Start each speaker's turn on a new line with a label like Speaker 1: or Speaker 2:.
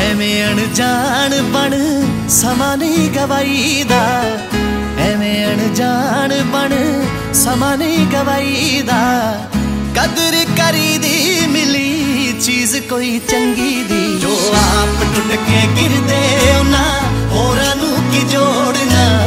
Speaker 1: ਐਵੇਂ ਅਣਜਾਣ ਬਣ ਸਮਾਂ ਨਹੀਂ ਗਵਾਈਦਾ, ਐਵੇਂ ਅਣਜਾਣ ਬਣ ਸਮਾਂ ਨਹੀਂ ਗਵਾਈਦਾ। ਕਦਰ ਕਰੀਦੀ ਮਿਲੀ ਚੀਜ਼ ਕੋਈ ਚੰਗੀ ਦੀ, ਜੋ ਆਪ ਟੁੱਟ ਕੇ ਗਿਰਦੇ ਉਹਨਾਂ ਹੋਰਾਂ ਨੂੰ ਕੀ ਜੋੜਨਾ।